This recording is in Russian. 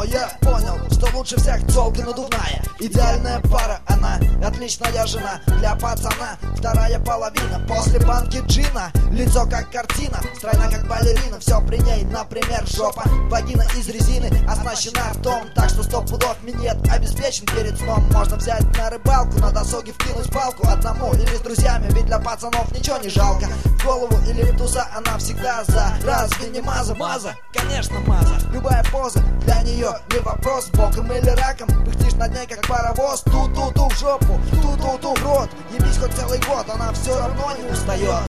Но я понял, что лучше всех тёлка надувная. Идеальная пара, она отличная жена для пацана. Вторая половина после банки джина. Лицо как картина, стройна как балерина. Все при ней, например, жопа. Вагина из резины, оснащена ртом. Так что 100 пудов минет обеспечен перед сном. Можно взять на рыбалку, на досуге вкинуть палку. Одному или с друзьями, ведь для пацанов ничего не жалко. В голову или в туза она всегда за. Разве не маза? Маза? Конечно маза. Любая поза для нее не вопрос. Боком или раком, пыхтишь над ней как паровоз. Ту-ту-ту в жопу, ту-ту-ту в рот. Ебись хоть целый год, она все равно не устает.